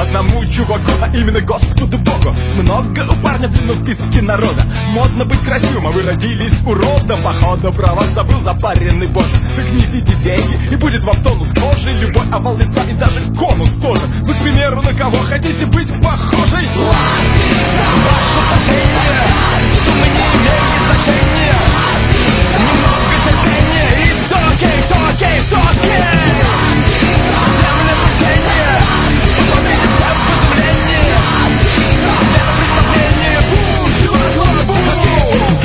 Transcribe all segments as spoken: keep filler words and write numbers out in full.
одному чуваку, а именно Господу Богу. Много у парня длинно в списке народа. Модно быть красивым, а вы родились уродом. Походу про вас забыл запаренный боже. Так несите деньги, и будет вам тонус кожи, любой овал лица и даже конус тоже. Вы, к примеру, на кого хотите быть похожей? Ваше значение, суммы не имеют значения. Немного терпения, и все окей, все окей, все окей. Землетрясение, посмотрите все в изумлении. Светопредставление, бум, шила, бум, бум.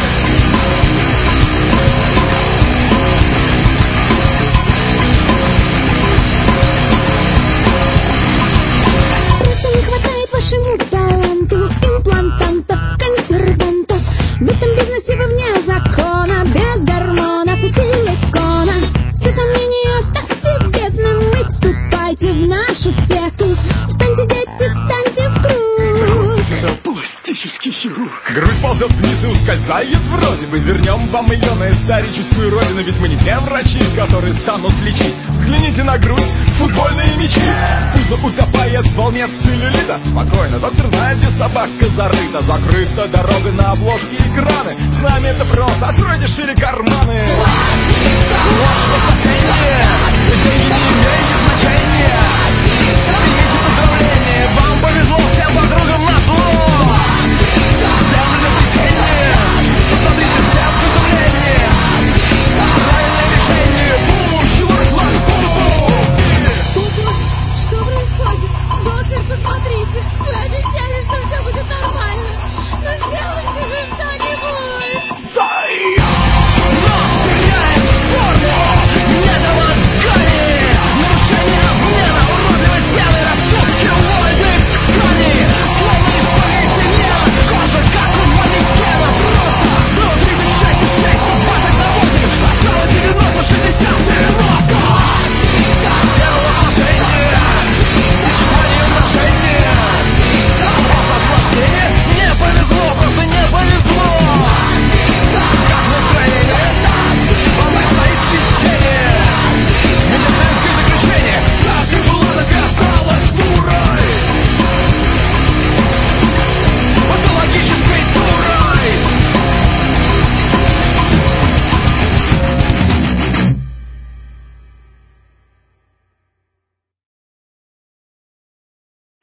Просто не хватает вашему таланту имплантантов, консервантов. В этом бизнесе вы вне закона, без гормонов и силикона. Все сомнения оставьте бедным и вступайте в нашу секту. Встаньте, дети, встаньте в круг. Пластический хирург. Грудь ползет вниз и ускользает вроде бы. Вернем вам ее на историческую родину. Ведь мы не те врачи, которые станут лечить. Взгляните на грудь, футбольные мячи. Пузо утопает в волне целлюлита. Спокойно, доктор знает, где собака зарыта. Закрыта дорога на обложке экраны. С нами это просто, откройте шире карманы.